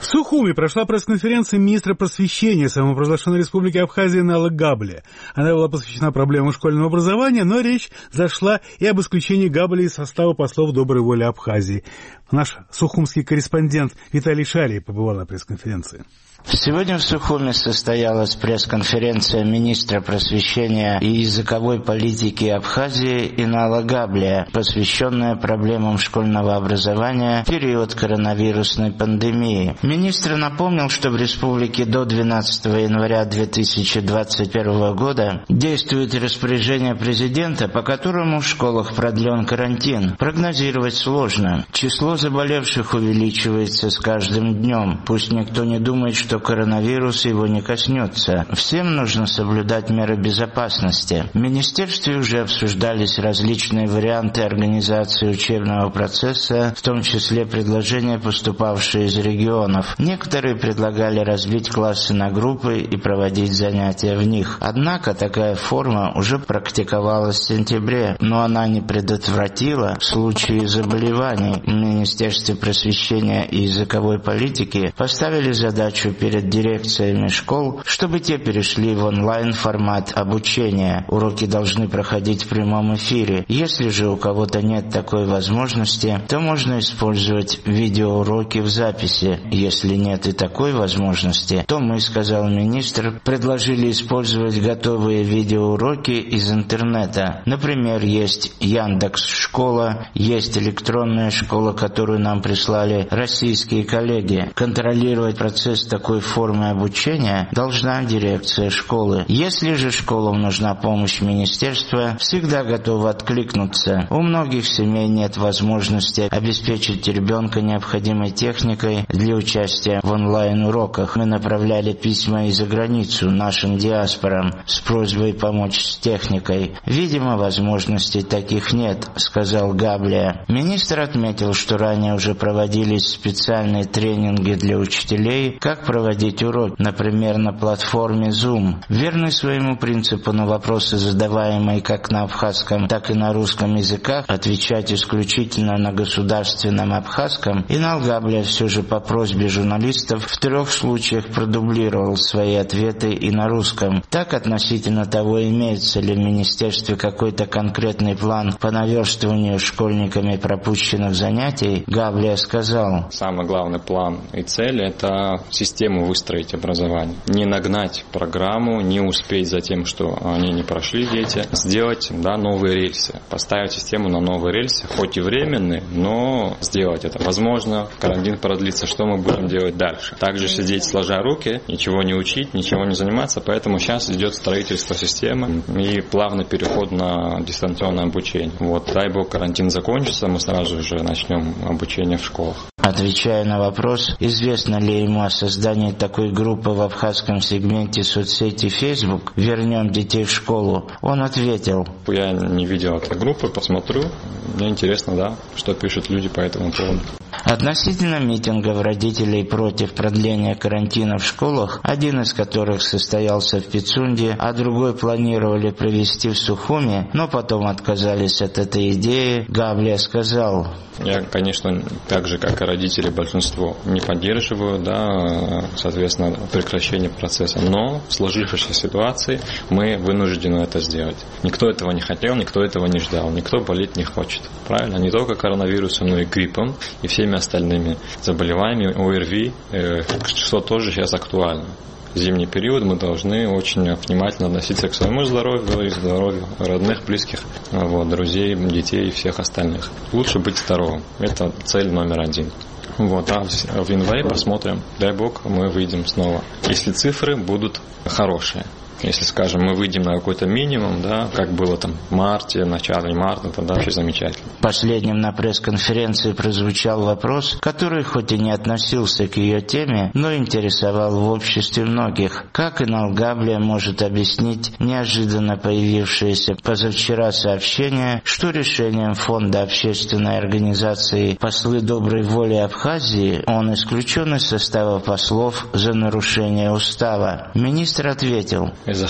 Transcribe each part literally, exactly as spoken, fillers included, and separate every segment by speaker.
Speaker 1: В Сухуми прошла пресс-конференция министра просвещения самопровозглашенной республики Абхазия Нала Габлия. Она была посвящена проблемам школьного образования, но речь зашла и об исключении Габлия из состава послов доброй воли Абхазии. Наш сухумский корреспондент Виталий Шарий побывал на пресс-конференции.
Speaker 2: Сегодня в Сухуми состоялась пресс-конференция министра просвещения и языковой политики Абхазии Инала Габлия, посвященная проблемам школьного образования в период коронавирусной пандемии. Министр напомнил, что в республике до двенадцатого января две тысячи двадцать первого года действует распоряжение президента, по которому в школах продлен карантин. Прогнозировать сложно. Число заболевших увеличивается с каждым днем. Пусть никто не думает, что коронавирус его не коснется. Всем нужно соблюдать меры безопасности. В министерстве уже обсуждались различные варианты организации учебного процесса, в том числе предложения, поступавшие из регионов. Некоторые предлагали разбить классы на группы и проводить занятия в них. Однако такая форма уже практиковалась в сентябре, но она не предотвратила случаи заболеваний. В Министерстве просвещения и языковой политики поставили задачу перед дирекциями школ, чтобы те перешли в онлайн-формат обучения. Уроки должны проходить в прямом эфире. Если же у кого-то нет такой возможности, то можно использовать видеоуроки в записи. Если нет и такой возможности, то мы, сказал министр, предложили использовать готовые видеоуроки из интернета. Например, есть Яндекс.Школа, есть электронная школа, которую нам прислали российские коллеги. Контролировать процесс такой формы обучения должна дирекция школы. Если же школам нужна помощь министерства, всегда готова откликнуться. У многих семей нет возможности обеспечить ребенка необходимой техникой для участия в онлайн-уроках. Мы направляли письма и за границу нашим диаспорам с просьбой помочь с техникой. Видимо, возможностей таких нет, сказал Габлия. Министр отметил, что ранее уже проводились специальные тренинги для учителей, как проводить уроки, например, на платформе Zoom. Верный своему принципу на вопросы, задаваемые как на абхазском, так и на русском языках, отвечать исключительно на государственном абхазском, Инал Габлия все же по просьбе журналистов в трех случаях продублировал свои ответы и на русском. Так, относительно того, имеется ли в министерстве какой-то конкретный план по наверстыванию школьниками пропущенных занятий, Габлия сказал:
Speaker 3: самый главный план и цель – это систему выстроить образование. Не нагнать программу, не успеть за тем, что они не прошли, дети, сделать да, новые рельсы, поставить систему на новые рельсы, хоть и временные, но сделать это. Возможно, карантин продлится, что мы будем делать дальше? Также сидеть сложа руки, ничего не учить, ничего не заниматься, поэтому сейчас идет строительство системы и плавный переход на дистанционное обучение. Вот, дай бог, карантин закончится, мы сразу же начнем обучение в школах.
Speaker 2: Отвечая на вопрос, известно ли ему о создании такой группы в абхазском сегменте соцсети Facebook «Вернем детей в школу», он ответил:
Speaker 3: я не видел этой группы, посмотрю. Мне интересно, да, что пишут люди по этому поводу.
Speaker 2: Относительно митингов родителей против продления карантина в школах, один из которых состоялся в Пицунде, а другой планировали провести в Сухуми, но потом отказались от этой идеи, Габлия сказал:
Speaker 3: я, конечно, так же, как и родители, большинство не поддерживаю, да, соответственно, прекращение процесса, но в сложившейся ситуации мы вынуждены это сделать. Никто этого не хотел, никто этого не ждал, никто болеть не хочет, правильно? Не только коронавирусом, но и гриппом, и всеми остальными заболеваниями, ОРВИ, э, что тоже сейчас актуально. В зимний период мы должны очень внимательно относиться к своему здоровью и здоровью родных, близких, вот, друзей, детей и всех остальных. Лучше быть здоровым. Это цель номер один. Вот, а в январе посмотрим. Дай бог, мы выйдем снова. Если цифры будут хорошие. Если, скажем, мы выйдем на какой-то минимум, да, как было там в марте, начале марта, тогда все замечательно.
Speaker 2: Последним на пресс-конференции прозвучал вопрос, который хоть и не относился к ее теме, но интересовал в обществе многих. Как Инал Габлия может объяснить неожиданно появившееся позавчера сообщение, что решением Фонда общественной организации «Послы доброй воли Абхазии» он исключен из состава послов за нарушение устава? Министр ответил: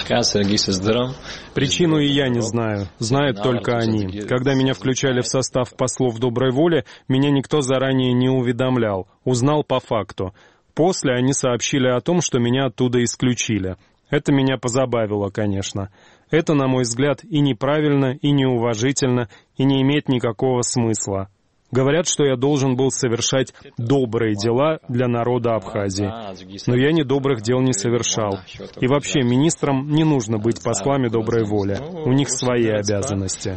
Speaker 4: причину и я не знаю. Знают только они. Когда меня включали в состав послов доброй воли, меня никто заранее не уведомлял. Узнал по факту. После они сообщили о том, что меня оттуда исключили. Это меня позабавило, конечно. Это, на мой взгляд, и неправильно, и неуважительно, и не имеет никакого смысла. Говорят, что я должен был совершать добрые дела для народа Абхазии. Но я ни добрых дел не совершал. И вообще, министрам не нужно быть послами доброй воли. У них свои обязанности.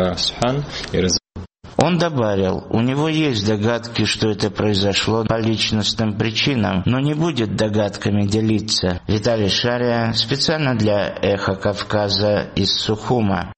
Speaker 2: Он добавил, у него есть догадки, что это произошло по личностным причинам, но не будет догадками делиться. Виталий Шария, специально для «Эхо Кавказа» из Сухума.